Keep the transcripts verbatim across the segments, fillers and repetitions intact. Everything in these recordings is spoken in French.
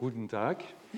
Guten Tag.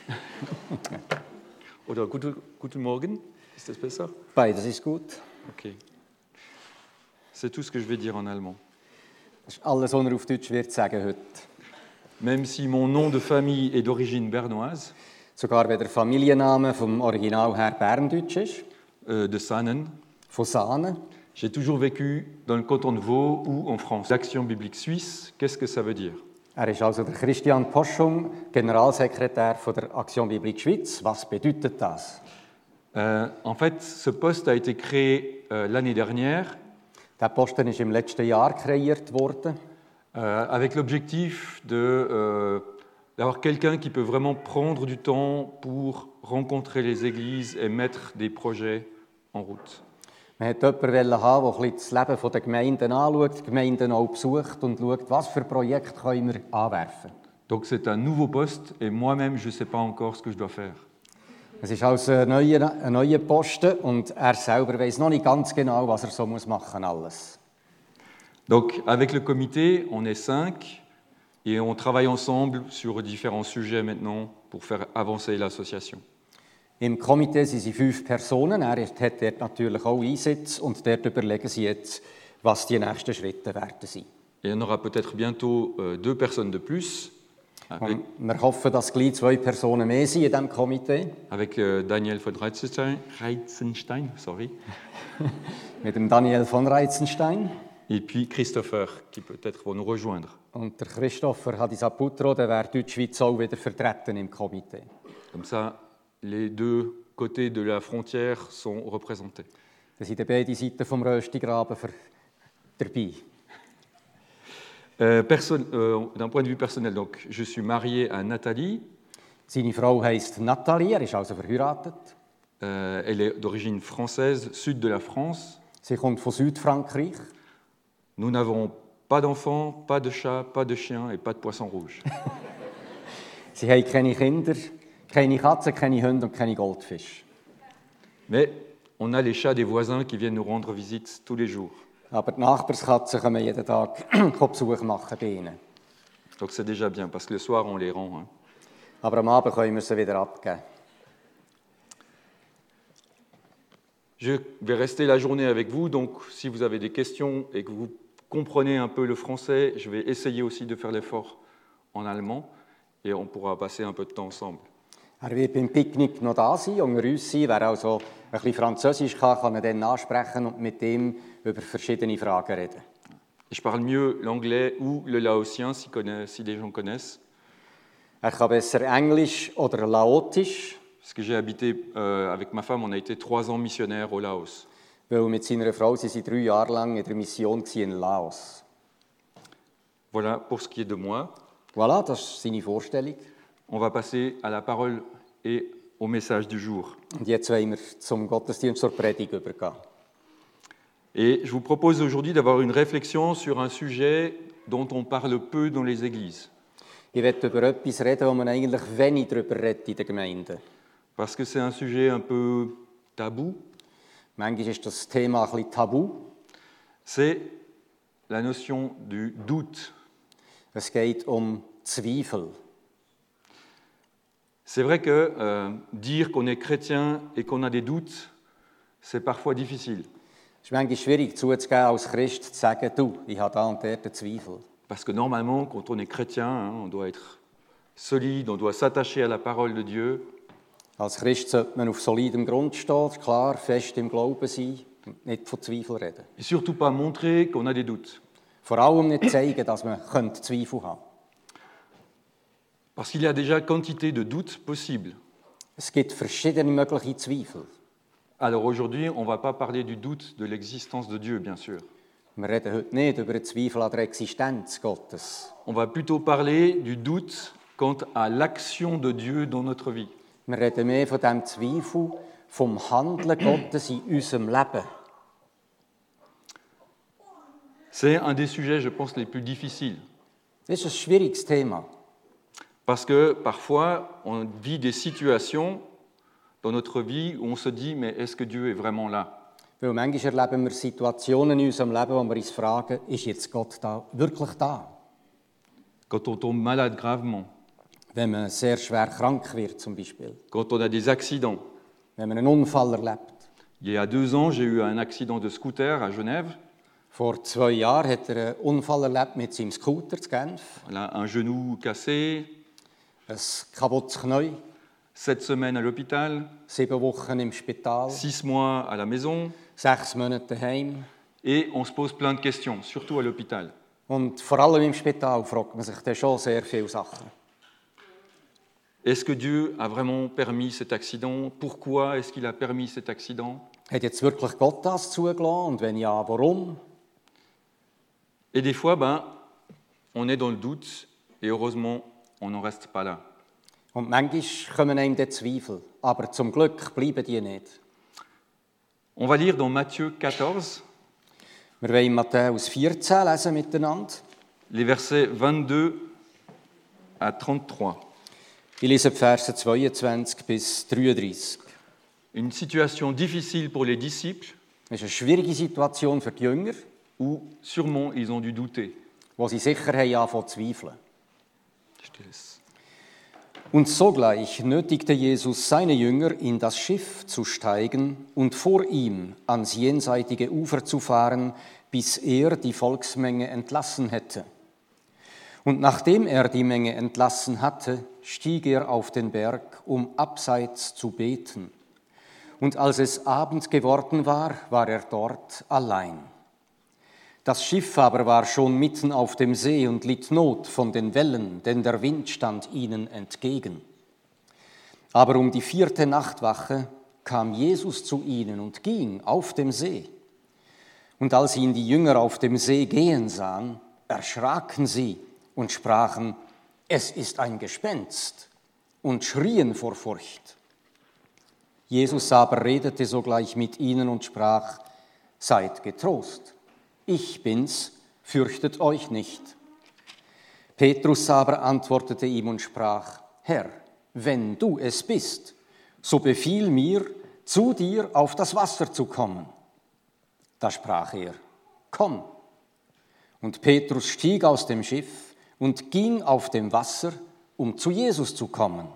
Oder gute, guten Morgen. Ist das besser? Beides ist gut. Okay. C'est tout ce que je vais dire en allemand. Das ist alles, was er auf Deutsch wird sagen heute. Même si mon nom de famille est d'origine bernoise, Sogar wenn der Familienname vom Original her Berndeutsch ist, euh, de Sanen, von Sahne. j'ai toujours vécu dans le canton de Vaud ou en France. L'Action biblique suisse, qu'est-ce que ça veut dire? Er ist also der Christian Poschum, Generalsekretär von der Aktion Biblique Schweiz. Was bedeutet das? Euh, en fait, ce poste a été créé euh, l'année dernière Der Posten ist im letzten Jahr kreiert worden, euh, avec l'objectif de, euh, d'avoir quelqu'un qui peut vraiment prendre du temps pour rencontrer les églises et mettre des projets en route. man wollte jemanden haben, der ein bisschen das Leben der Gemeinden anschaut, die Gemeinden auch besucht und schaut, was für Projekte können wir anwerfen. Donc c'est un nouveau poste et moi-même je ne sais pas encore ce que je dois faire. Es ist also ein neuer, ein neuer Posten und er selber weiß noch nicht ganz genau, was er so muss machen alles. Donc avec le comité, on est cinq et on travaille ensemble sur différents sujets maintenant pour faire avancer l'association. Im Komitee sind sie fünf Personen, er hat dort natürlich auch Einsitz und dort überlegen sie jetzt, was die nächsten Schritte werden sein. Et on aura peut-être bientôt euh, deux personnes de plus avec, Und wir hoffen, dass gleich zwei Personen mehr sind in diesem Komitee. avec euh, Daniel von Reitzenstein, Reitzenstein sorry, Mit dem Daniel von Reitzenstein et puis Christopher qui peut-être va nous rejoindre. und der Christopher Hadisaputro, der wäre Deutschschweiz auch wieder vertreten im Komitee. Comme ça, les deux côtés de la frontière sont représentés. Da sind dann beide Seiten vom Röstigraben für dabei. Euh, perso- euh, d'un point de vue personnel, donc, je suis marié à Nathalie. Seine Frau heisst Nathalie, er ist also verheiratet. Euh, elle est d'origine française, sud de la France. Sie kommt von Südfrankreich. Nous n'avons pas d'enfants, pas de chats, pas de chiens et pas de poissons rouges. Sie haben keine Kinder, keine Katzen, keine Hunde und keine Goldfische. Mais on a les chats des voisins qui viennent nous rendre visite tous les jours. Aber die Nachbarskatzen kommen jeden Tag Besuch machen bei ihnen. Donc c'est déjà bien, parce que le soir, on les rend. Hein. Aber am Abend können wir sie wieder abgeben. Je vais rester la journée avec vous, donc si vous avez des questions et que vous comprenez un peu le français, je vais essayer aussi de faire l'effort en allemand et on pourra passer un peu de temps ensemble. Er wird beim Picknick noch da sein, unter uns sein. Wer also ein bisschen Französisch kann, kann ihn dann ansprechen und mit ihm über verschiedene Fragen reden. Je parle mieux l'anglais ou le laotien, si, connaît, si les gens connaissent, Er kann besser Englisch oder Laotisch, parce que j'ai habité euh, avec ma femme, on a été trois ans missionnaires au Laos. weil mit seiner Frau sie sind drei Jahre lang in der Mission in Laos. Voilà pour ce qui est de moi. Voilà, das ist seine Vorstellung. On va passer à la parole et au message du jour. Und jetzt wollen wir zum Gottesdienst, zur Predigt übergehen. Et je vous propose aujourd'hui d'avoir une réflexion sur un sujet dont on parle peu dans les églises. Ich werde über etwas reden, wo man eigentlich wenig darüber redet in den Gemeinden. Parce que c'est un sujet un peu tabou. Manchmal ist das Thema ein bisschen tabu. C'est la notion du doute. Es geht um Zweifel. C'est vrai que euh, dire qu'on est chrétien et qu'on a des doutes, c'est parfois difficile. Es ist manchmal schwierig zuzugeben, als Christ zu sagen, du, ich habe da und dort einen Zweifel. Parce que normalement, quand on est chrétien, hein, on doit être solide, on doit s'attacher à la parole de Dieu. Als Christ sollte man auf solidem Grund stehen, klar, fest im Glauben sein und nicht von Zweifel reden. Et surtout pas montrer qu'on a des doutes. Vor allem nicht zeigen, dass man Zweifel haben könnte. Parce qu'il y a déjà quantité de doutes possibles. Es gibt verschiedene mögliche Zweifel. Alors aujourd'hui, on ne va pas parler du doute de l'existence de Dieu, bien sûr. Wir reden heute nicht über den Zweifel an der Existenz Gottes. On va plutôt parler du doute quant à l'action de Dieu dans notre vie. Wir reden mehr von dem Zweifel, vom Handeln Gottes in unserem Leben. C'est un des sujets, je pense, les plus difficiles. Das ist ein schwieriges Thema. Parce que parfois, on vit des situations dans notre vie où on se dit, mais est-ce que Dieu est vraiment là? Weil manchmal erleben wir Situationen in unserem Leben, wo wir uns fragen, ist jetzt Gott da, wirklich da? Quand on tombe malade gravement, Wenn man sehr schwer krank wird zum Beispiel, quand on a des accidents. wenn man einen Unfall erlebt. Il y a deux ans, j'ai eu un accident de scooter à Genève. Vor zwei Jahren hat er einen Unfall erlebt mit seinem Scooter zu Genf. Voilà, un genou cassé, Ein kaputtes Knie, sept semaines à l'hôpital, sieben Wochen im Spital, six mois à la maison. sechs Monate daheim. Et on se pose plein de questions, surtout à l'hôpital. Und vor allem im Spital fragt man sich dann schon sehr viele Sachen. Est-ce que Dieu a vraiment permis cet accident? Pourquoi est-ce qu'il a permis cet accident? Hat jetzt wirklich Gott das zugelassen? Und wenn ja, warum? Et des fois, ben, on est dans le doute, et heureusement, on n'en reste pas là. Und manchmal kommen einem die Zweifel, aber zum Glück bleiben die nicht. On va lire dans Matthieu quatorze, Wir wollen Matthäus vierzehn lesen miteinander. les versets vingt-deux à trente-trois. Ich lese die Verse zweiundzwanzig bis dreiunddreißig. Une situation difficile pour les disciples, Es ist eine schwierige Situation für die Jünger, où sûrement ils ont dû douter. wo sie sicher haben angefangen zu zweifeln. Je te laisse. Und sogleich nötigte Jesus seine Jünger, in das Schiff zu steigen und vor ihm ans jenseitige Ufer zu fahren, bis er die Volksmenge entlassen hätte. Und nachdem er die Menge entlassen hatte, stieg er auf den Berg, um abseits zu beten. Und als es Abend geworden war, war er dort allein. Das Schiff aber war schon mitten auf dem See und litt Not von den Wellen, denn der Wind stand ihnen entgegen. Aber um die vierte Nachtwache kam Jesus zu ihnen und ging auf dem See. Und als ihn die Jünger auf dem See gehen sahen, erschraken sie und sprachen, es ist ein Gespenst, und schrien vor Furcht. Jesus aber redete sogleich mit ihnen und sprach, seid getrost. Ich bin's, fürchtet euch nicht. Petrus aber antwortete ihm und sprach, Herr, wenn du es bist, so befiehl mir, zu dir auf das Wasser zu kommen. Da sprach er, komm. Und Petrus stieg aus dem Schiff und ging auf dem Wasser, um zu Jesus zu kommen.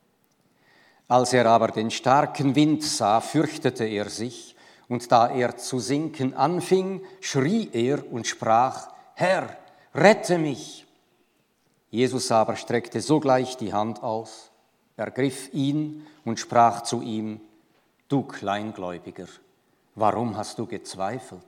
Als er aber den starken Wind sah, fürchtete er sich, und da er zu sinken anfing, schrie er und sprach, Herr, rette mich! Jesus aber streckte sogleich die Hand aus, ergriff ihn und sprach zu ihm, du Kleingläubiger, warum hast du gezweifelt?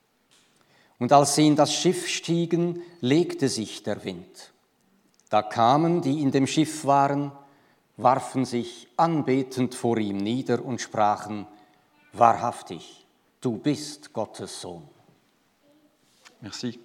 Und als sie in das Schiff stiegen, legte sich der Wind. Da kamen, die in dem Schiff waren, warfen sich anbetend vor ihm nieder und sprachen, wahrhaftig, du bist Gottes Sohn. Merci.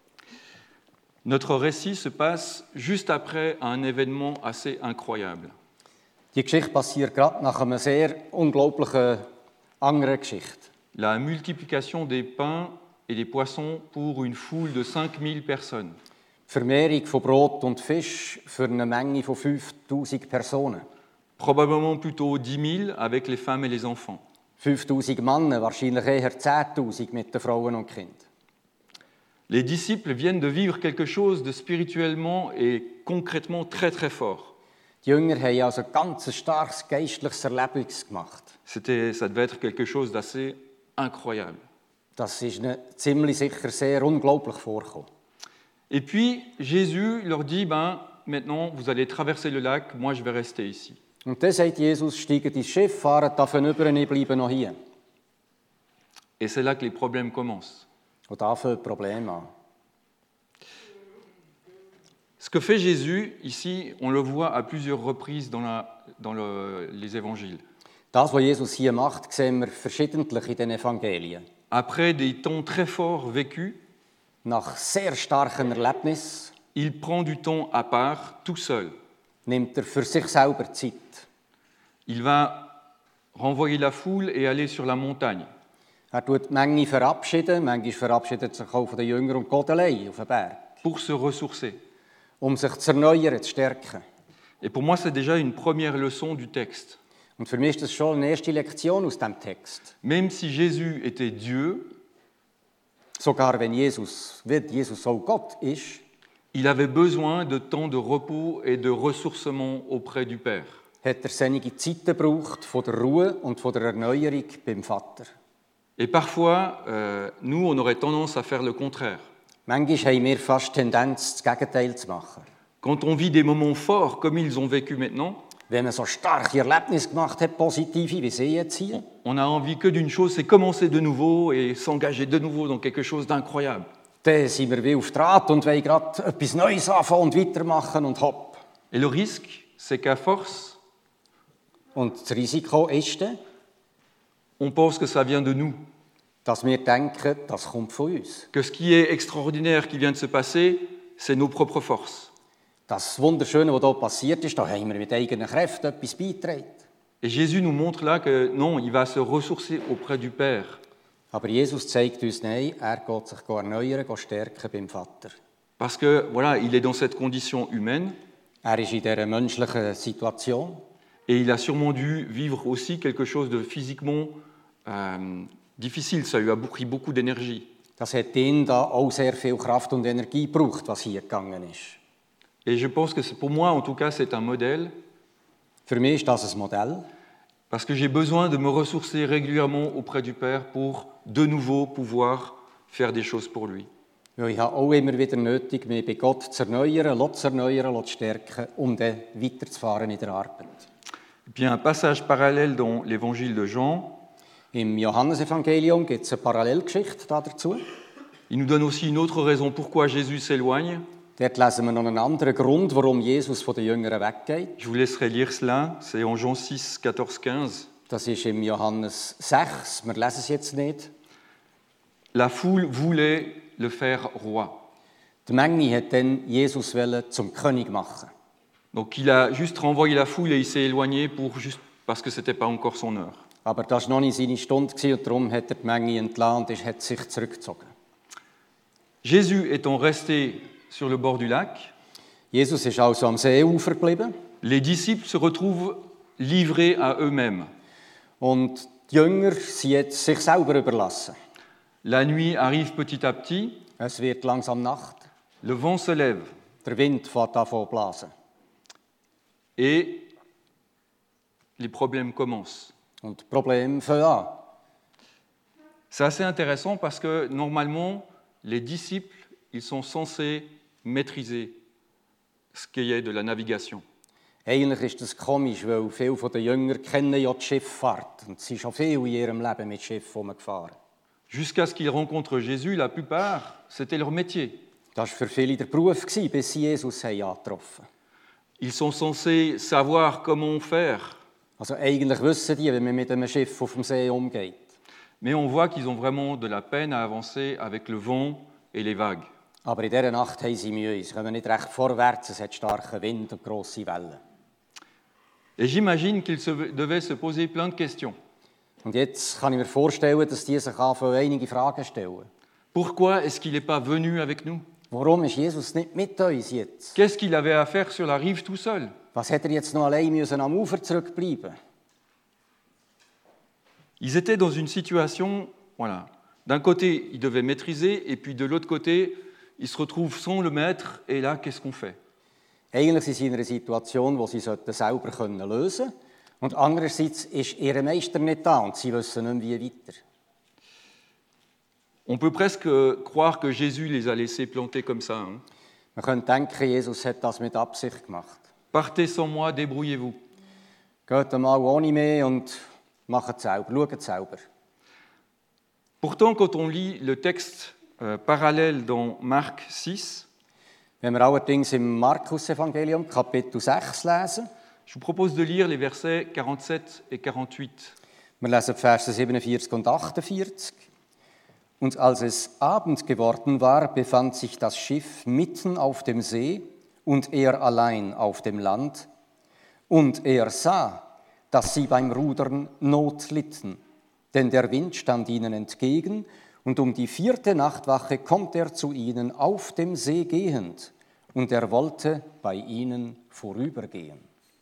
Notre récit se passe juste après un événement assez incroyable. Die Geschichte passiert gerade nach einer sehr unglaublichen anderen Geschichte. La multiplication des pains et des poissons pour une foule de cinq mille personnes. Vermehrung von Brot und Fisch für eine Menge von fünftausend Personen. Probablement plutôt dix mille avec les femmes et les enfants. fünftausend Männer, wahrscheinlich eher zehntausend mit den Frauen und Kindern. Les disciples viennent de vivre quelque chose de spirituellement et concrètement très très fort. Die Jünger haben also ein ganz starkes geistliches Erlebnis gemacht. C'était, ça devait être quelque chose d'assez incroyable. Das ist ihnen ziemlich sicher sehr unglaublich vorgekommen. Et puis Jésus leur dit, ben, maintenant vous allez traverser le lac, moi je vais rester ici. Und dann sagt Jesus, steigt ins Schiff, fahrt da hinüber und ich bleibe noch hier. Et c'est là que les problèmes commencent. Und da fängt das Problem an. Ce que fait Jésus, ici, on le voit à plusieurs reprises dans, la, dans le, les évangiles. Das, was Jesus hier macht, sehen wir verschiedentlich in den Evangelien. Après des temps très forts vécus, Nach sehr starken Erlebnissen il prend du temps à part, tout seul. nimmt er für sich selber Zeit. Il va renvoyer la foule et aller sur la montagne. Er tut die Menge verabschieden, manchmal verabschiedet sich auch von den Jüngern und geht allein auf den Berg, Pour se ressourcer. um sich zu erneuern, zu stärken. Et pour moi, c'est déjà une première leçon du texte. Und für mich ist das schon eine erste Lektion aus diesem Text. Même si Jésus était Dieu, Sogar wenn Jesus, wie Jesus auch Gott ist, il avait besoin de temps de repos et de ressourcement auprès du Père. hat er seine Zeit gebraucht von der Ruhe und von der Erneuerung beim Vater. Et parfois, euh, nous, on aurait tendance à faire le contraire. Manchmal haben wir fast Tendenz, das Gegenteil zu machen. Quand on vit des moments forts, comme ils ont vécu maintenant, Wenn man so starke Erlebnisse gemacht hat, positive, wie sie jetzt hier, on a envie que d'une chose, c'est commencer de nouveau et s'engager de nouveau dans quelque chose d'incroyable. dann sind wir wie auf Draht und wollen gerade etwas Neues anfangen und weitermachen und hopp. Et le risque, c'est qu'à force, Und das Risiko ist dann, on pense que ça vient de nous, dass wir denken, das kommt von uns. que ce qui est extraordinaire qui vient de se passer, c'est nos propres forces. Das Wunderschöne, was hier passiert ist, da haben wir mit eigenen Kräften etwas beigetragen. Et Jésus nous montre là que non, il va se ressourcer auprès du Père. Aber Jesus zeigt uns, nein, er geht sich erneuern, geht stärken beim Vater. Parce que, voilà, il est dans cette condition humaine Er ist in dieser menschlichen Situation et il a sûrement dû vivre aussi quelque chose de physiquement euh, difficile. Ça lui a pris beaucoup d'énergie. Das hat ihn da auch sehr viel Kraft und Energie gebraucht, was hier gegangen ist. Et je pense que c'est- pour moi, en tout cas, c'est un modèle Für mich ist das ein Modell, parce que j'ai besoin de me ressourcer régulièrement auprès du Père pour de nouveau pouvoir faire des choses pour lui. weil ich habe auch immer wieder nötig, mich bei Gott zu erneuern, zu zu erneuern, zu stärken, um dann weiterzufahren in der Arbeit. Et puis un passage parallèle dans l'évangile de Jean, Im Johannesevangelium gibt es eine Parallelgeschichte dazu. il nous donne aussi une autre raison pourquoi Jésus s'éloigne. Dort lesen wir noch einen anderen Grund, warum Jesus von den Jüngern weggeht. Je vous laisserai lire cela, c'est en Jean six, quatorze, quinze. Das ist im Johannes sechs, wir lesen es jetzt nicht. La foule voulait le faire roi. Die Menge hat dann Jesus wollen zum König machen. Donc il a juste renvoyé la foule et il s'est éloigné pour juste parce que c'était pas encore son heure. Aber das war noch nicht seine Stunde gewesen und darum hat er die Menge entlassen und ist- hat sich zurückgezogen. Jésus étant resté sur le bord du lac, Jesus ist also am Seeufer geblieben les disciples se retrouvent livrés à eux-mêmes. und die Jünger sind jetzt sich selber überlassen. La nuit arrive petit à petit, Es wird langsam Nacht, le vent se lève der Wind fängt an zu blasen et les problèmes commencent. und die Probleme fangen an. C'est assez intéressant parce que normalement, les disciples, ils sont censés maîtriser ce qui est de la navigation. Eigentlich ist das komisch, weil viele der Jünger kennen ja die Schifffahrt und sie sind schon viel in ihrem Leben mit Schiff gefahren. Jusqu'à ce qu'ils rencontrent Jésus, la plupart, c'était leur métier. Das war für viele der Beruf, bis sie Jesus haben angetroffen haben. Ils sont censés savoir comment faire, Also eigentlich wissen die, wie man mit einem Schiff auf dem See umgeht. mais on voit qu'ils ont vraiment de la peine à avancer avec le vent et les vagues. Aber in dieser Nacht haben sie Mühe. Sie kommen nicht recht vorwärts, es hat starken Wind und grosse Wellen. Et j'imagine qu'ils se- devaient se poser plein de questions. Und jetzt kann ich mir vorstellen, dass die sich anfangen, einige Fragen stellen. Pourquoi est-ce qu'il n'est pas venu avec nous? Warum ist Jesus nicht mit uns jetzt? Qu'est-ce qu'il avait à faire sur la rive tout seul? Was hat er jetzt noch allein müssen am Ufer zurückbleiben? Ils étaient dans une situation, voilà, d'un côté, ils devaient maîtriser, et puis de l'autre côté, ils se retrouvent sans le maître, et là, qu'est-ce qu'on fait? Eigentlich sind sie in einer Situation, wo sie sollten selber können lösen können. Und andererseits ist ihr Meister nicht da und sie wissen nicht mehr, wie weiter. On peut presque croire que Jésus les a laissés planter comme ça. Hein. Man könnte denken, Jesus hat das mit Absicht gemacht. Partez sans moi, débrouillez-vous. Geht mal ohne mich und macht es selber, schaut es selber. Pourtant, quand on lit le texte euh, parallèle dans Marc six, Wenn wir allerdings im Markus-Evangelium, Kapitel sechs, lesen, je vous propose de lire les versets quarante-sept et quarante-huit. wir lesen die Verse siebenundvierzig und achtundvierzig. Und als es Abend geworden war, befand sich das Schiff mitten auf dem See und er allein auf dem Land. Und er sah, dass sie beim Rudern Not litten, denn der Wind stand ihnen entgegen, und um die vierte Nachtwache kommt er zu ihnen auf dem See gehend, und er wollte bei ihnen vorübergehen.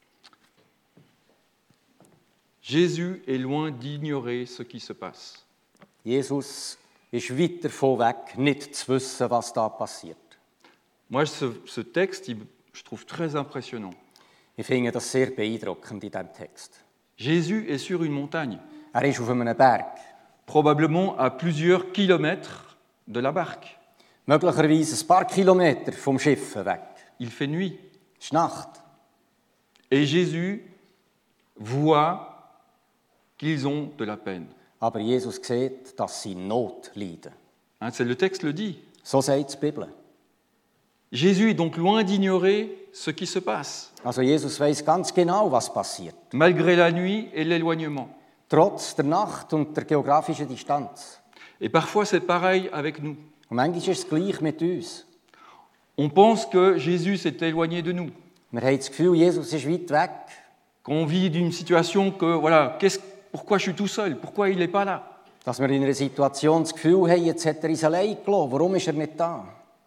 Jésus est loin d'ignorer ce qui se passe. Jesus ist weit davon weg, nicht zu wissen, was da passiert. Moi, ce, ce texte, il, je trouve très impressionnant. Ich finde das sehr beeindruckend in diesem Text. Jésus est sur une montagne, Er ist auf einem Berg, probablement à plusieurs kilomètres de la barque. möglicherweise ein paar Kilometer vom Schiff weg. Il fait nuit. Es ist Nacht. Et Jésus voit qu'ils ont de la peine. Aber Jesus sieht, dass sie Not leiden. Hein, c'est, le texte le dit. So sagt die Bibel. Jésus est donc loin d'ignorer ce qui se passe, Also Jesus weiß ganz genau, was passiert. malgré la nuit et l'éloignement. Trotz der Nacht und der geografischen Distanz. Et parfois, c'est pareil avec nous. Und manchmal ist es gleich mit uns. On pense que Jésus s'est éloigné de nous, Wir haben das Gefühl, Jesus ist weit weg. qu'on vit d'une situation que, voilà, qu'est-ce, pourquoi je suis tout seul, pourquoi il n'est pas là. Dass wir in einer Situation das Gefühl haben, jetzt hat er uns allein gelassen. Warum ist er nicht da?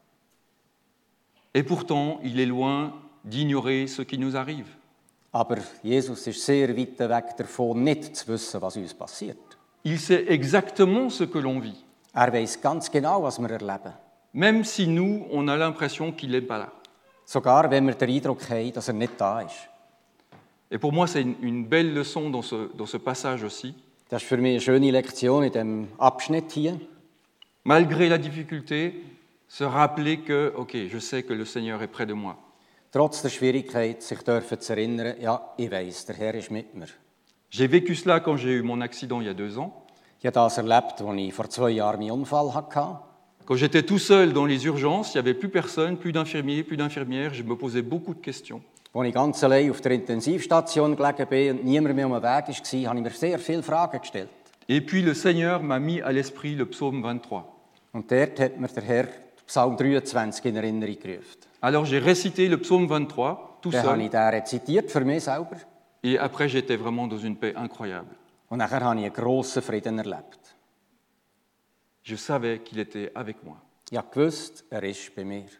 Et pourtant, il est loin d'ignorer ce qui nous arrive. Aber Jesus ist sehr weit weg davon, nicht zu wissen, was uns passiert. Il sait exactement ce que l'on vit, Er weiß ganz genau, was wir erleben. même si nous, on a l'impression qu'il n'est pas là. Sogar wenn wir den Eindruck haben, dass er nicht da ist. Et pour moi, c'est une, une belle leçon dans ce, dans ce passage aussi. Das ist für mich eine schöne Lektion in diesem Abschnitt hier. Malgré la difficulté, se rappeler que, ok, je sais que le Seigneur est près de moi. Trotz der Schwierigkeit, sich dürfen zu erinnern, ja, ich weiss, der Herr ist mit mir. J'ai vécu cela quand j'ai eu mon accident il y a deux ans. Ich habe das erlebt, als ich vor zwei Jahren meinen Unfall hatte. Quand j'étais tout seul dans les urgences, il n'y avait plus personne, plus d'infirmiers, plus d'infirmières. Je me posais beaucoup de questions. Als ich ganz allein auf der Intensivstation gelegen bin und niemand mehr am Weg war, habe ich mir sehr viele Fragen gestellt. Et puis le Seigneur m'a mis à l'esprit le psaume vingt-trois. Und dort hat mir der Herr Psalm dreiundzwanzig in Erinnerung gerufen. Alors j'ai récité le psaume vingt-trois, tout Dann habe ich seul, den rezitiert für mich selber. et après j'étais vraiment dans une paix incroyable. Und nachher habe ich einen grossen Frieden erlebt. Je savais qu'il était avec moi. Ich habe gewusst, er ist bei mir.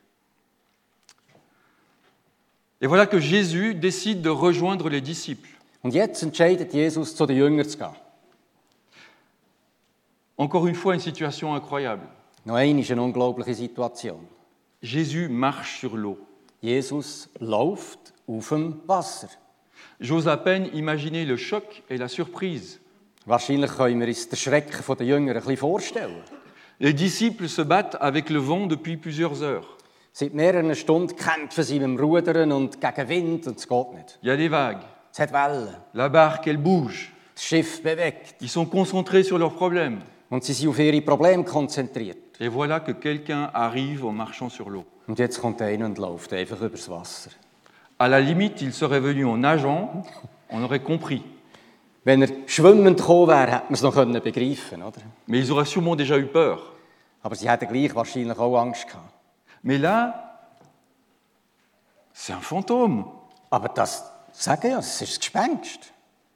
Et voilà que Jésus décide de rejoindre les disciples. Und jetzt entscheidet Jesus, zu den Jüngern zu gehen. Encore une fois, une situation incroyable. Noch einmal ist eine unglaubliche Situation. Jésus marche sur l'eau. Jesus läuft auf dem Wasser. J'ose à peine imaginer le choc et la surprise. Wahrscheinlich können wir uns den Schrecken der Jünger ein bisschen vorstellen. Les disciples se battent avec le vent depuis plusieurs heures. Seit mehreren Stunden kämpfen sie mit dem Rudern und gegen Wind und es geht nicht. Il y a des vagues. Es hat Wellen. La barque, elle bouge. Das Schiff bewegt. Ils sont concentrés sur leurs problèmes. Und sie sind auf ihre Probleme konzentriert. Et voilà que quelqu'un arrive en marchant sur l'eau. Und jetzt kommt einer und läuft einfach übers Wasser. À la limite, il serait venu en nageant, on aurait compris. Wenn er schwimmend gekommen wäre, hätte man es noch begreifen können, oder? Mais ils auraient sûrement déjà eu peur. Aber sie hätten gleich wahrscheinlich auch Angst gehabt. Mais là, c'est un fantôme. Aber das, sage ja, es ist ein Gespenst.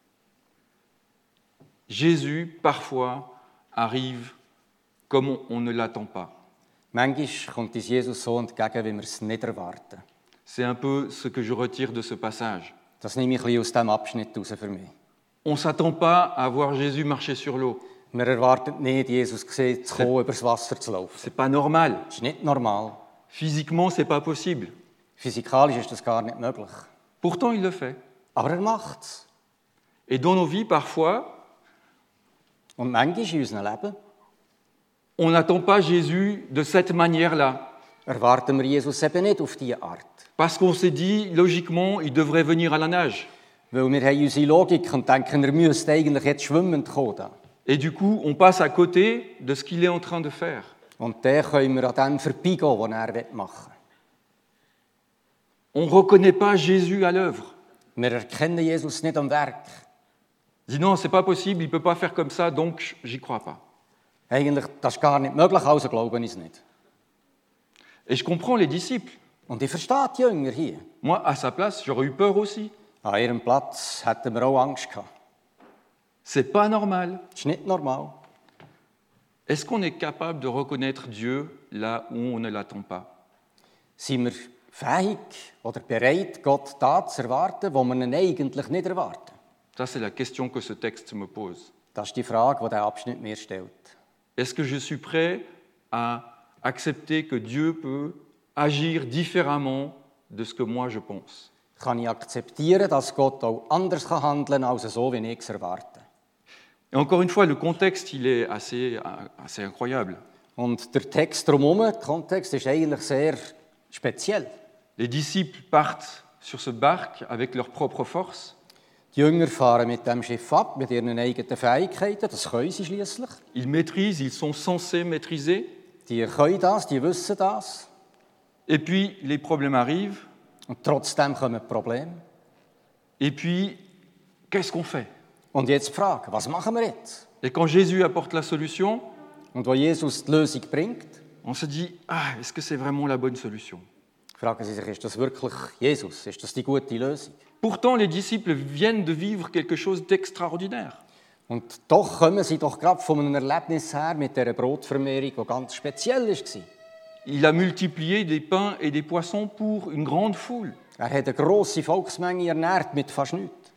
Jésus, parfois, arrive comme on, on ne l'attend pas. Manchmal kommt uns Jesus so entgegen, wie wir es nicht erwarten. C'est un peu ce que je retire de ce passage. Das nehme ich ein bisschen aus diesem Abschnitt heraus für mich. On ne s'attend pas à voir Jésus marcher sur l'eau. Wir erwarten nicht, Jesus gesehen zu kommen, über das Wasser zu laufen. C'est pas normal. Das ist nicht normal. Physiquement, c'est pas possible. Physikalisch ist das gar nicht möglich. Pourtant, il le fait. Aber er macht es. Et dans nos vies, parfois, Und manchmal in unserem Leben on n'attend pas Jésus de cette manière-là. erwarten wir Jesus eben nicht auf diese Art. Parce qu'on s'est dit, logiquement, il devrait venir à la nage. Weil wir haben unsere Logik und denken, er müsste eigentlich jetzt schwimmend kommen. Da. Et du coup, on passe à côté de ce qu'il est en train de faire. Und dann können wir an dem vorbeigehen, was er machen On ne reconnaît pas Jésus à l'œuvre. will. Wir erkennen Jesus nicht am Werk. On dit non, c'est pas possible, il ne peut pas faire comme ça, donc j'y crois pas. Eigentlich, das ist gar nicht möglich, also glauben ich es nicht. Et je comprends les disciples. Und ich verstehe die Jünger hier. Moi, à sa place, j'aurais eu peur aussi. An ihrem Platz hätten wir auch Angst gehabt. C'est pas normal. Das ist nicht normal. Est-ce qu'on est capable de reconnaître Dieu là où on ne l'attend pas? Sind wir fähig oder bereit, Gott da zu erwarten, wo wir ihn eigentlich nicht erwarten? Ça, c'est la question que ce texte me pose. Das ist die Frage, die dieser Abschnitt mir stellt. Est-ce que je suis prêt à accepter que Dieu peut agir différemment de ce que moi je pense. Kann ich akzeptieren, dass Gott auch anders handeln kann, als so, wie ich es erwarte. Et encore une fois, le contexte, il est assez, assez incroyable. Und der Text drumherum, der Kontext, ist eigentlich sehr speziell. Les disciples partent sur ce barque avec leurs propres forces. Die Jünger fahren mit dem Schiff ab, mit ihren eigenen Fähigkeiten, das können sie schließlich. Ils maîtrisent, ils sont censés maîtriser. Die können das, die wissen das. Et puis, les problèmes arrivent. Und trotzdem kommen Probleme. Et puis, qu'est-ce qu'on fait? Und jetzt die Frage, was machen wir jetzt? Et quand Jésus apporte la solution, Und wo Jesus die Lösung bringt, on se dit, ah, est-ce que c'est vraiment la bonne solution? fragen sie sich, ist das wirklich Jesus? Ist das die gute Lösung? Pourtant, les disciples viennent de vivre quelque chose d'extraordinaire. Und doch kommen sie doch gerade von einem Erlebnis her mit dieser Brotvermehrung, die ganz speziell war. Il a multiplié des pains et des poissons pour une grande foule. Er hat eine grosse Volksmenge ernährt mit fast nichts.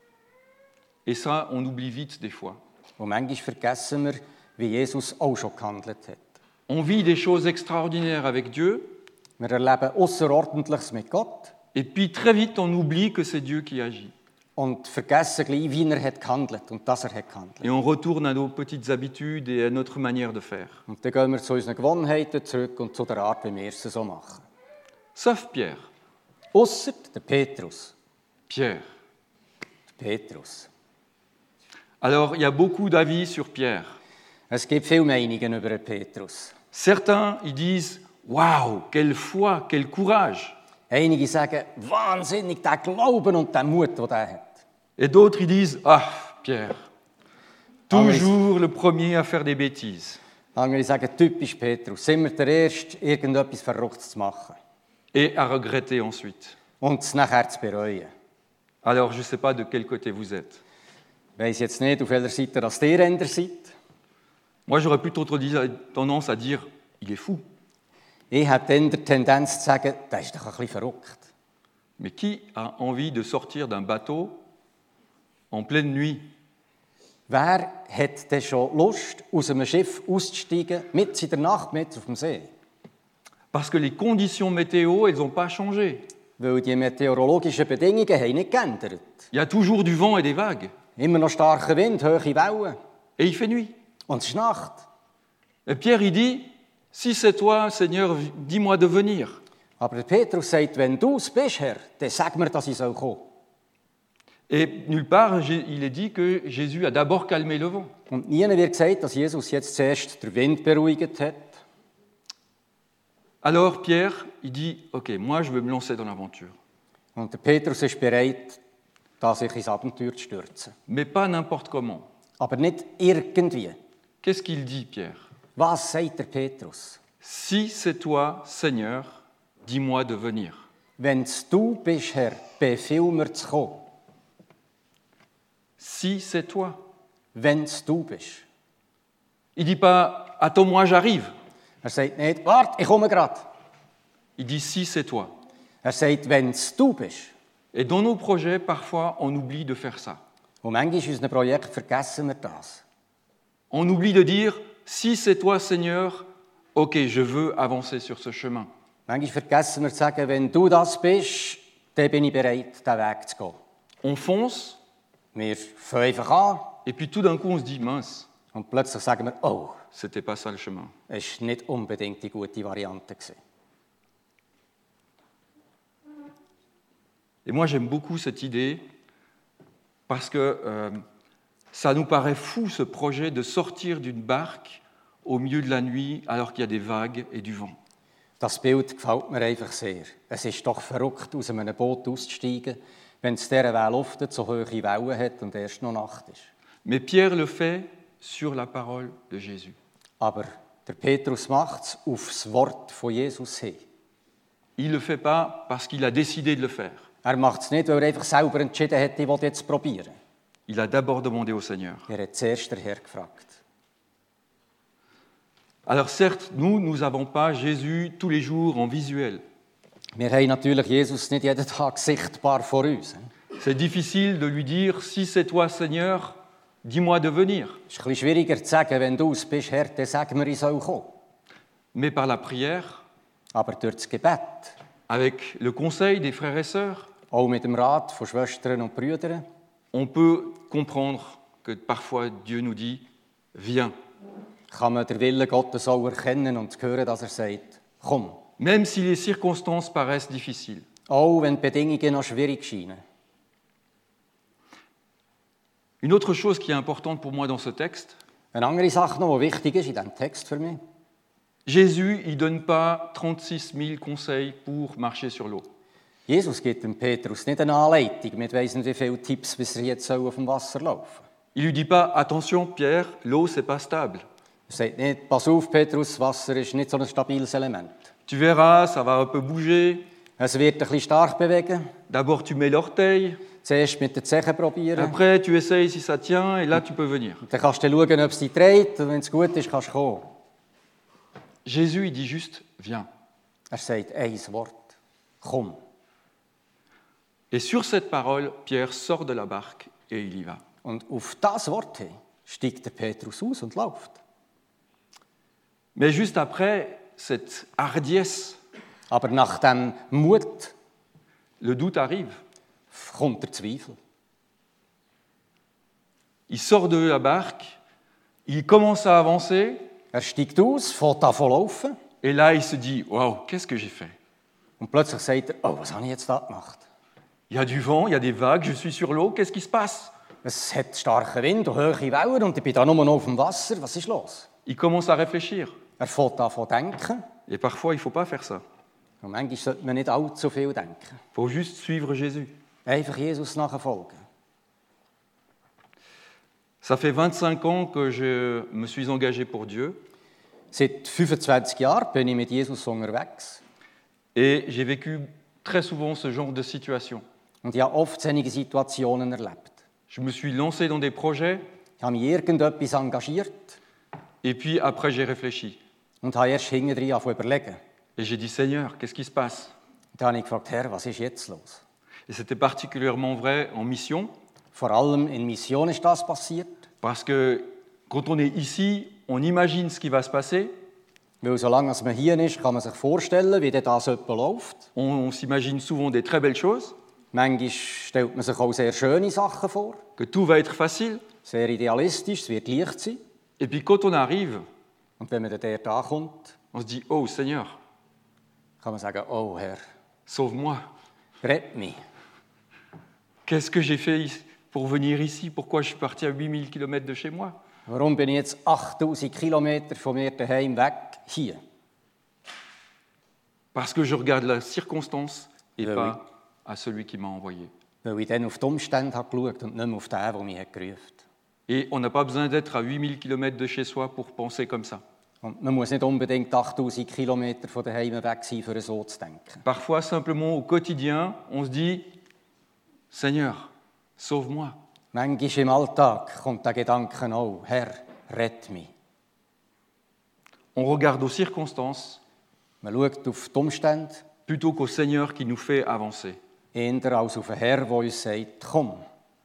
Et ça, on oublie vite des fois. Und manchmal vergessen wir, wie Jesus auch schon gehandelt hat. On vit des choses extraordinaires avec Dieu, Wir erleben Außerordentliches mit Gott et puis très vite, on oublie que c'est Dieu qui agit. und vergessen gleich, wie er hat gehandelt und dass er hat gehandelt. Et on retourne à nos petites habitudes et à notre manière de faire. Und dann gehen wir zu unseren Gewohnheiten zurück und zu der Art, wie wir es so machen. Sauf Pierre. Ausser der Petrus. Pierre. Der Petrus. Alors, il y a beaucoup d'avis sur Pierre. Es gibt viele Meinungen über den Petrus. Certains, ils disent « Waouh, quelle foi, quel courage !» Einige sagen, wahnsinnig, der Glauben und der Mut, den er hat. Et d'autres, ils disent « Ah, Pierre, toujours le premier à faire des bêtises. Andere sagen, typisch Petrus, sind wir der Erste, irgendetwas Verrücktes zu machen. Et à regretter ensuite. » Und es nachher zu bereuen. Alors, je ne sais pas de quel côté vous êtes. Ich weiss jetzt nicht, auf welcher Seite das ihr Ränder seid. Moi, j'aurais plutôt tendance à dire « Il est fou. Ich hätte dann die Tendenz zu sagen, der ist doch ein bisschen verrückt. » Mais qui a envie de sortir d'un bateau en pleine nuit? Wer hat denn schon Lust, aus einem Schiff auszusteigen, mitten in der Nacht, mitten auf dem See? Parce que les conditions météo, elles n'ont pas changé. Weil die meteorologischen Bedingungen haben nicht geändert. Il y a toujours du vent et des vagues. Immer noch starker Wind, hohe Wellen. Et il fait nuit. Und es ist Nacht. Et Pierre, il dit, si c'est toi, Seigneur, dis-moi de venir. Aber der Petrus sagt, wenn du es bist, Herr, dann sag mir, dass ich kommen soll. Et nulle part, il est dit que Jésus a d'abord calmé le vent. Und nie wird gesagt, dass Jesus jetzt zuerst den Wind beruhigt hat. Alors Pierre, il dit, ok, moi je vais me lancer dans l'aventure. Und der Petrus ist bereit, da sich ins Abenteuer zu stürzen. Mais pas n'importe comment. Aber nicht irgendwie. Qu'est-ce qu'il dit, Pierre? Was sagt der Petrus? Si c'est toi, Seigneur, dis-moi de venir. Wenn du bist, Herr, befiehl mir zu kommen. Si c'est toi. Wenn du bist. Il dit pas, attends-moi, j'arrive. Er sagt nicht, warte, ich komme gerade. Il dit, si c'est toi. Er sagt, wenn du bist. Et dans nos projets, parfois, on oublie de faire ça. Und manchmal in unserem Projekt vergessen wir das. On oublie de dire, si c'est toi, Seigneur, ok, je veux avancer sur ce chemin. Manchmal vergessen wir zu sagen, wenn du das bist, dann bin ich bereit, diesen Weg zu gehen. On fonce, Wir fangen einfach an et puis tout d'un coup, on se dit, mince, und plötzlich sagen wir, oh, c'était pas ça le chemin. es war nicht unbedingt die gute Variante gewesen. Et moi, j'aime beaucoup cette idée parce que euh, ça nous paraît fou, ce projet de sortir d'une barque au milieu de la nuit alors qu'il y a des vagues et du vent. Das Bild gefällt mir einfach sehr. Es ist doch verrückt, aus einem Boot auszusteigen, wenn es dieser Weg luftet, so hohe Wellen hat und erst noch Nacht ist. Mais Pierre le fait sur la parole de Jésus. Aber der Petrus macht es auf das Wort von Jesus hin. Il ne le fait pas parce qu'il a décidé de le faire. Er macht es nicht, weil er einfach selber entschieden hat, ich will jetzt probieren. Il a d'abord demandé au Seigneur. Er hat zuerst den Herrn gefragt. Alors certes, nous, nous n'avons pas Jésus tous les jours en visuel. Wir haben natürlich Jesus nicht jeden Tag sichtbar vor uns. C'est difficile de lui dire, si c'est toi, Seigneur, dis-moi de venir. Es ist ein bisschen schwieriger zu sagen, wenn du es bist, Herr, dann sag mir, ich soll kommen. Mais par la prière, Aber durch das Gebet, avec le conseil des frères et sœurs, auch mit dem Rat von Schwestern und Brüdern, on peut comprendre que parfois Dieu nous dit « Viens ». kann man den Willen Gottes auch erkennen und hören, dass er sagt, komm. Même si les circonstances paraissent difficiles. Auch wenn die Bedingungen noch schwierig scheinen. Une autre chose qui est importante pour moi dans ce texte, Eine andere Sache noch, die wichtig ist in diesem Text für mich. Jésus, il ne donne pas trente-six mille conseils pour marcher sur l'eau. Jesus gibt dem Petrus nicht eine Anleitung mit weiss nicht wie viele Tipps, wie er jetzt auf dem Wasser laufen soll. Il lui dit pas « Attention Pierre, l'eau c'est pas stable. Er sagt nicht, pass auf Petrus, das Wasser ist nicht so ein stabiles Element. Tu verras, ça va un peu bouger. Es wird ein bisschen stark bewegen. D'abord tu mets l'orteil, Zuerst mit den Zehen probieren. après tu essayes si ça tient et là tu peux venir. Dann kannst du schauen, ob es dich dreht und wenn es gut ist, kannst du kommen. Jésus, il dit juste « Viens ». Er sagt ein Wort, komm. Et sur cette parole, Pierre sort de la barque et il y va. Und auf das Wort hin steigt der Petrus aus und läuft. Mais juste après cette hardiesse, Aber nach dem Mut le doute arrive. kommt der Zweifel. Il sort de la barque, il commence à avancer Er steigt aus, fährt an zu laufen et là il se dit « Waouh, qu'est-ce que j'ai fait ?» und plötzlich sagt er, oh, was habe ich jetzt da gemacht? Il y a du vent, il y a des vagues, je suis sur l'eau, qu'est-ce qui se passe? Es hat starken Wind und hohe Wellen und ich bin da nur noch auf dem Wasser. Was ist los? Il commence à réfléchir. Er fährt an zu denken. Et parfois, il ne faut pas faire ça. Und manchmal sollte man nicht allzu viel denken. Il faut juste suivre Jésus. Einfach Jesus nachfolgen. Ça fait vingt-cinq ans que je me suis engagé pour Dieu Seit fünfundzwanzig Jahren bin ich mit Jesus unterwegs. et j'ai vécu très souvent ce genre de situation. Und ich habe oft solche Situationen erlebt. Je me suis lancé dans des projets Ich habe mich in irgendetwas engagiert et puis après j'ai réfléchi. und habe erst hinterher angefangen zu überlegen. Et j'ai dit Seigneur, qu'est-ce qui se passe? Und dann habe ich gefragt, Herr, was ist jetzt los? Et c'était particulièrement vrai en mission Vor allem in Mission ist das passiert. parce que quand on est ici, on imagine ce qui va se passer, Weil solange man hier ist, kann man sich vorstellen, wie das etwa läuft. on, on s'imagine souvent des très belles choses, Manchmal stellt man sich auch sehr schöne Sachen vor, que tout va être facile. sehr idealistisch, es wird leicht sein. Et puis quand on arrive, Und wenn man dann dort ankommt, on se dit oh Seigneur, kann man sagen, oh Herr, sauve-moi. rette mich. Qu'est-ce que j'ai fait ici- pour venir ici? Pourquoi je suis parti à huit mille kilomètres de chez moi? Warum bin ich jetzt achttausend Kilometer von mir daheim weg, hier? Parce que je regarde la circonstance et Ben pas à celui qui m'a envoyé. Weil ich dann auf die Umstände habe geschaut und nicht mehr auf den, der mich hat gerufen hat. Et on n'a pas besoin d'être à huit mille kilomètres de chez soi pour penser comme ça. Und man muss nicht unbedingt achttausend Kilometer von daheim weg sein, für so zu denken. Parfois, simplement au quotidien, on se dit Seigneur, sauve-moi. Manchmal im Alltag kommt der Gedanke auch, Herr, rette mich. On regarde aux circonstances Man schaut auf die Umstände, plutôt qu'au Seigneur qui nous fait avancer. eher als auf den Herr, der uns sagt, komm.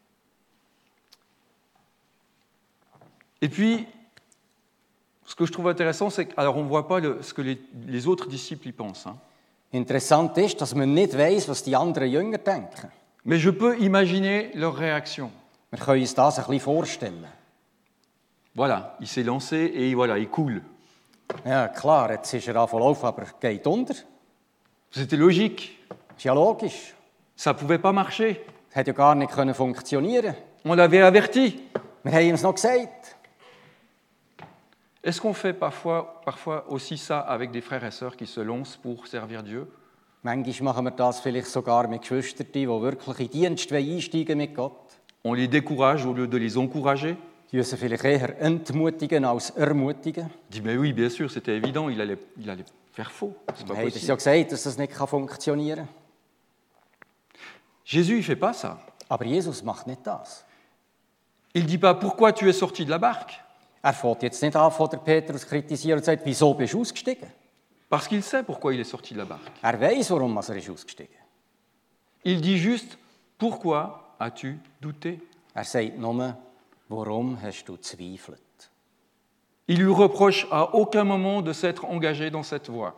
Et puis, ce que je trouve intéressant, c'est qu'on ne voit pas le- ce que les, les autres disciples y pensent. hein. Interessant ist, dass man nicht weiss, was die anderen Jünger denken. Mais je peux imaginer leur réaction. Wir können uns das ein bisschen vorstellen. Voilà, il s'est lancé et voilà, il coule. Ja, klar, jetzt ist er angefangen zu laufen, aber er geht unter. C'était logique, Ist ja logisch. ça ne pouvait pas marcher. Es hat ja gar nicht können funktionieren. On l'avait averti. Wir haben ihm es noch gesagt. Est-ce qu'on fait parfois, parfois aussi ça avec des frères et sœurs qui se lancent pour servir Dieu? Manchmal machen wir das vielleicht sogar mit Geschwistern, die wirklich in Dienst einsteigen mit Gott. On les décourage au lieu de les encourager? Die müssen vielleicht eher entmutigen als ermutigen. On dit, mais oui, bien sûr, c'était évident, il allait, il allait faire faux. C'est Wir pas haben es ja possible. gesagt, dass das nicht funktionieren kann. Jésus, il ne fait pas ça. Aber Jesus macht nicht das. Il ne dit pas, pourquoi tu es sorti de la barque? Er fängt jetzt nicht an, von der Petrus zu kritisieren und sagt, wieso bist du ausgestiegen? Parce qu'il sait pourquoi il est sorti de la barque. Er weiss, warum er ist ausgestiegen. Il dit juste, pourquoi as-tu douté? Er sagt nur, warum hast du gezweifelt? Il lui reproche à aucun moment de s'être engagé dans cette voie.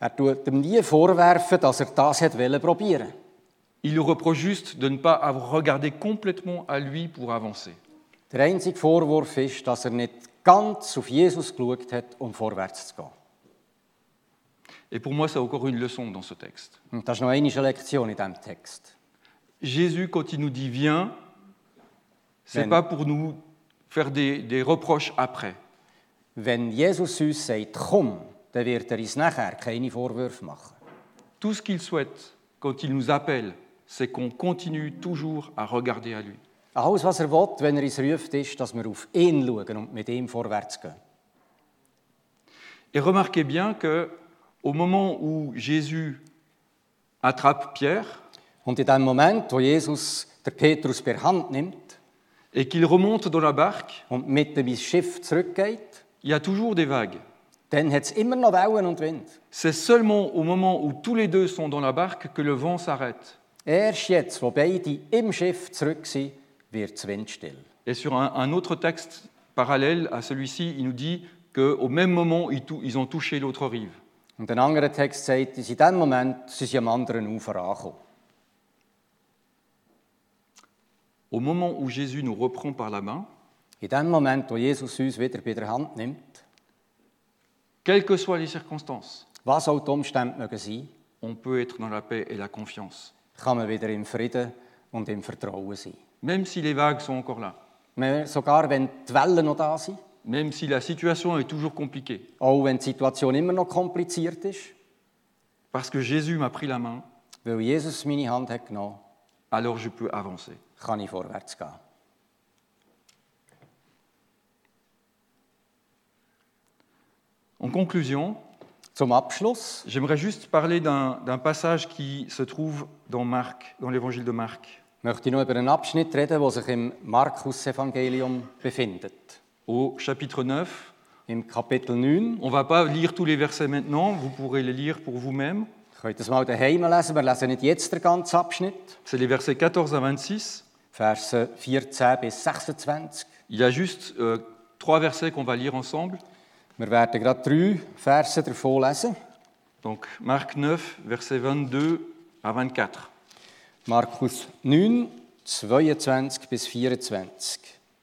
Er tut ihm nie vorwerfen, dass er das hat wollen probieren. Il lui reproche juste de ne pas avoir regardé complètement à lui pour avancer. Der einzige Vorwurf ist, dass er nicht ganz auf Jesus geschaut hat, um vorwärts zu gehen. Et pour moi, c'est encore une leçon dans ce texte. Und das ist noch eine Lektion in diesem Text. Jésus, quand il nous dit « viens », ce n'est Wenn- pas pour nous faire des, des reproches après. Wenn Jesus uns sagt, komm, dann wird er uns nachher keine Vorwürfe machen. Tout ce qu'il souhaite quand il nous appelle, c'est qu'on continue toujours à regarder à lui. Alles, was er will, wenn er uns ruft, ist, dass wir auf ihn schauen und mit ihm vorwärts gehen. Et remarquez bien qu'au moment où Jésus attrape Pierre Und in dem Moment, wo Jesus der Petrus per Hand nimmt et qu'il remonte dans la barque, und mit dem ins Schiff zurückgeht, il y a toujours des vagues. dann hat es immer noch Wellen und Wind. C'est seulement au moment où tous les deux sont dans la barque que le vent s'arrête. Erst jetzt, wo beide im Schiff zurück sind, wird es windstill. Et sur un, un autre texte parallèle à celui-ci, il nous dit qu'au même moment, ils, tou- ils ont touché l'autre rive. Und ein anderer Text sagt, dass in diesem Moment sind sie am anderen Ufer angekommen. Au moment où Jésus nous reprend par la main, In dem Moment, wo Jesus uns wieder bei der Hand nimmt, quelles que soient les circonstances, was auch die Umstände mögen sein, on peut être dans la paix et la confiance, kann man wieder im Frieden und im Vertrauen sein. même si les vagues sont encore là, Man- Sogar wenn die Wellen noch da sind, même si la situation est toujours compliquée, auch wenn die Situation immer noch kompliziert ist, parce que Jésus m'a pris la main, weil Jesus meine Hand hat genommen, alors je peux avancer. kann ich vorwärts gehen. En conclusion, Zum Abschluss j'aimerais juste parler d'un d'un passage qui se trouve dans Marc, dans l'évangile de Marc. möchte ich noch über einen Abschnitt reden, der sich im Markus-Evangelium befindet. Au chapitre neuf, Im Kapitel neun, on ne va pas lire tous les versets maintenant, vous pourrez les lire pour vous-même. ihr könnt das mal daheim lesen, wir lesen nicht jetzt den ganzen Abschnitt, C'est les versets quatorze à vingt-six. Verse vierzehn bis sechsundzwanzig. Il y a juste euh, trois versets qu'on va lire ensemble. Wir werden gerade drei Verse davon lesen. Donc Marc neuf, versets vingt-deux à vingt-quatre. Markus neun, zweiundzwanzig bis vierundzwanzig.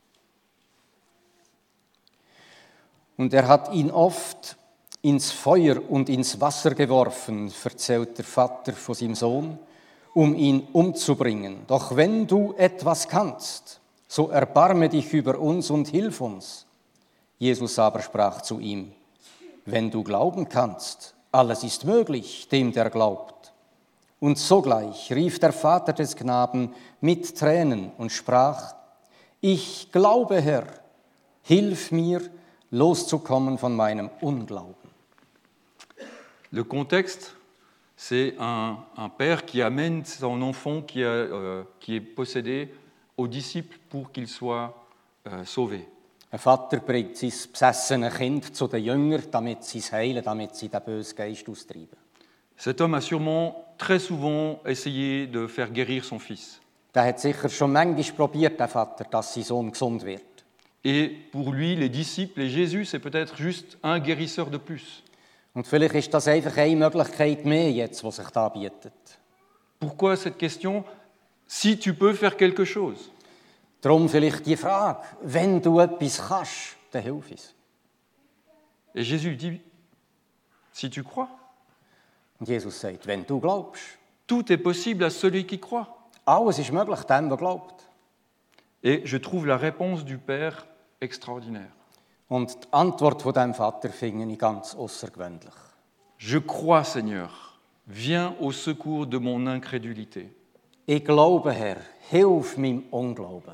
Und er hat ihn oft ins Feuer und ins Wasser geworfen, erzählt der Vater von seinem Sohn, um ihn umzubringen. Doch wenn du etwas kannst, so erbarme dich über uns und hilf uns. Jesus aber sprach zu ihm, wenn du glauben kannst, alles ist möglich, dem der glaubt. Und sogleich rief der Vater des Knaben mit Tränen und sprach, ich glaube, Herr, hilf mir, loszukommen von meinem Unglauben. Le contexte, c'est un, un père qui amène son enfant qui, a, euh, qui est possédé aux disciples pour qu'il soit euh, sauvé. Ein Vater bringt sein besessenes Kind zu den Jüngern, damit sie es heilen, damit sie den bösen Geist austreiben. Cet homme a sûrement très souvent essayé de faire guérir son fils. Der hat sicher schon manchmal probiert, der Vater, dass sein Sohn gesund wird. Et pour lui, les disciples et Jésus, c'est peut-être juste un guérisseur de plus. Und vielleicht ist das einfach eine Möglichkeit mehr jetzt, die sich da bietet. Pourquoi cette question? Si tu peux faire quelque chose. Darum vielleicht die Frage, wenn du etwas kannst, dann hilf uns. Et Jésus dit, si tu crois, Und Jesus sagt, wenn du glaubst, tout est possible à celui qui croit. alles ist möglich dem, der glaubt. Et je trouve la réponse du Père extraordinaire. Und die Antwort von diesem Vater finde ich ganz außergewöhnlich. Je crois, Seigneur, viens au secours de mon incrédulité. Ich glaube, Herr, hilf meinem Unglauben.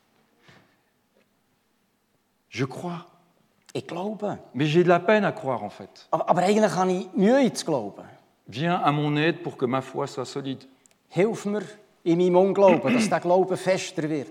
Je crois, Ich glaube. mais j'ai de la peine à croire en fait. Aber, aber eigentlich habe ich Mühe zu glauben. Viens à mon aide pour que ma foi soit solide. Hilf mir in meinem Unglauben, dass der Glaube fester wird.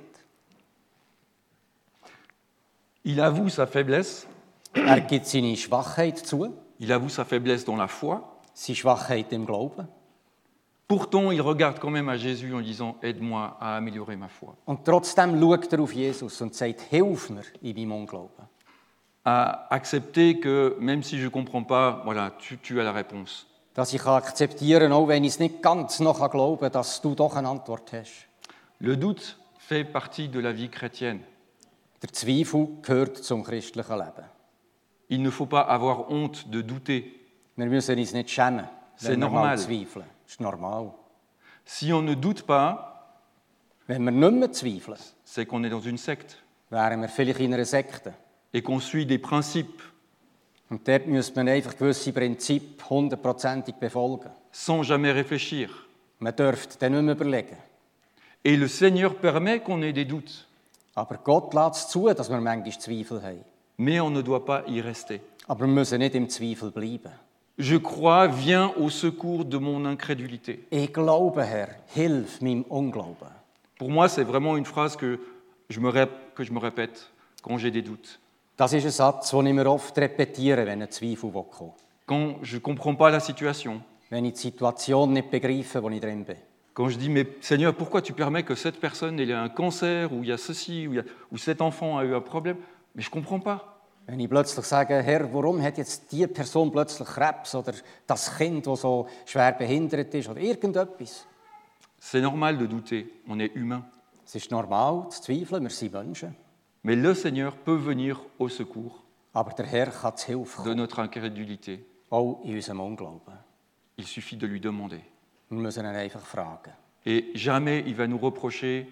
Il avoue sa faiblesse, Er gibt seine Schwachheit zu, il avoue sa faiblesse dans la foi. seine Schwachheit im Glauben. Pourtant, il regarde quand même à Jésus en disant « Aide-moi à améliorer ma foi », Und trotzdem schaut er auf Jesus und sagt, hilf mir in meinem Unglauben. à accepter que même si je ne comprends pas, voilà, tu, tu as la réponse. Dass ich akzeptieren kann, auch wenn ich es nicht ganz noch glauben kann, dass du doch eine Antwort hast. Le doute fait partie de la vie chrétienne. Der Zweifel gehört zum christlichen Leben. Il ne faut pas avoir honte de douter. Wir müssen uns nicht schämen, C'est wenn wir mal normal. zweifeln. Das ist normal. Si on ne doute pas, Wenn wir nicht mehr zweifeln, c'est qu'on est dans une secte wären wir vielleicht in einer Sekte. et qu'on suit des principes Und dort müsste man einfach gewisse Prinzipien hundertprozentig befolgen. sans jamais réfléchir. Man dürfte dann nicht mehr überlegen. Et le Seigneur permet qu'on ait des doutes, Aber Gott lässt es zu, dass wir manchmal Zweifel haben. mais on ne doit pas y rester. Aber wir müssen nicht im Zweifel bleiben. Je crois, viens au secours de mon incrédulité. Ich glaube, Herr, hilf meinem Unglauben. Pour moi, c'est vraiment une phrase que je me, rép- que je me répète quand j'ai des doutes. Das ist ein Satz, den ich mir oft repetiere, wenn ein Zweifel kommt. Quand je ne comprends pas la situation, Wenn ich die Situation nicht begreife, wo ich drin bin. quand je dis, mais Seigneur, pourquoi tu permets que cette personne ait un cancer, ou il y a ceci, ou, il y a- ou cet enfant a eu un problème, mais je ne comprends pas. Wenn ich plötzlich sage, Herr, warum hat jetzt diese Person plötzlich Krebs oder das Kind, das so schwer behindert ist oder irgendetwas. C'est normal de douter, on est humain. Es ist normal zu zweifeln, wir sind Menschen. Mais le Seigneur peut venir au secours Aber der Herr kann zu Hilfe de kommen, notre incrédulité. auch in unserem Unglauben. Il suffit de lui demander. Wir müssen ihn einfach fragen. Et jamais il va nous reprocher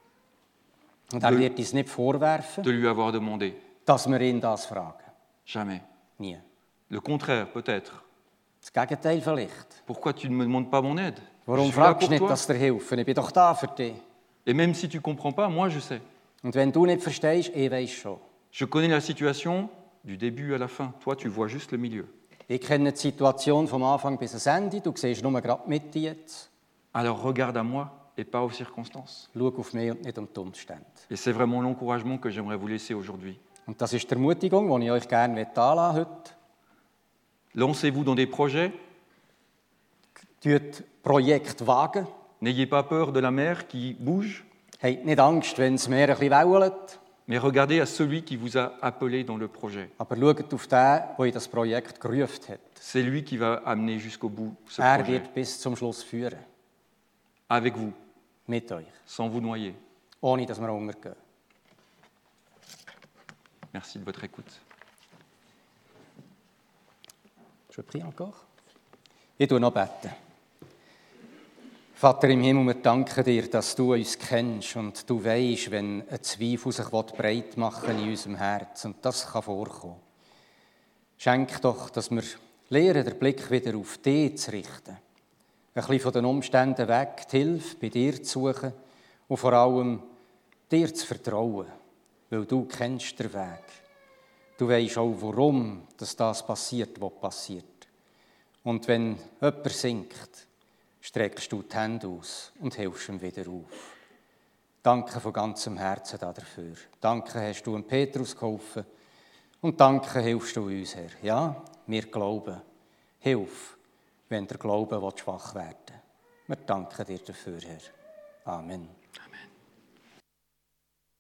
Und er De- wird uns nicht vorwerfen, de lui avoir demandé. dass wir ihn das fragen. Jamais. Nie. Le contraire, peut-être. Das Gegenteil vielleicht. Pourquoi tu ne me demandes pas mon aide? Warum Je suis là fragst du pour nicht, toi. dass dir helfen? Ich bin doch da für dich. Et même si tu ne comprends pas, moi je sais. Und wenn du nicht verstehst, ich weiß schon. Je connais la situation du début à la fin. Toi, tu vois juste le milieu. Ich kenne die Situation vom Anfang bis ans Ende. Du siehst nur gerade die Mitte jetzt. Alors regarde à moi et pas aux circonstances. Schau auf mich und nicht um die Umstände. Et c'est vraiment l'encouragement que j'aimerais vous laisser aujourd'hui. Und das ist die Ermutigung, die ich euch gerne anlassen möchte heute. Lancez-vous dans des projets. Tut Projekt wagen. N'ayez pas peur de la mer qui bouge, Habt nicht Angst, wenn das Meer ein bisschen wellert. mais regardez à celui qui vous a appelé dans le projet. Aber schaut auf den, der in das Projekt gerufen hat. C'est lui qui va amener jusqu'au bout ce Er projet. wird bis zum Schluss führen. Avec vous, Mit euch. sans vous noyer. Ohne, dass wir untergehen. Merci de votre écoute. Je prie encore. Ich tue noch beten. Vater im Himmel, wir danken dir, dass du uns kennst und du weisst, wenn ein Zweifel sich breit machen in unserem Herz. Und das kann vorkommen. Schenk doch, dass wir lernen, den Blick wieder auf dich zu richten. Ein bisschen von den Umständen weg, die Hilfe bei dir zu suchen und vor allem dir zu vertrauen, weil du kennst den Weg. Du weisst auch, warum dass das passiert, was passiert. Und wenn jemand sinkt, streckst du die Hände aus und hilfst ihm wieder auf. Danke von ganzem Herzen dafür. Danke hast du dem Petrus geholfen und danke hilfst du uns, Herr. Ja, wir glauben. Hilf, wenn der Glaube schwach werden will. Wir danken dir dafür, Herr. Amen.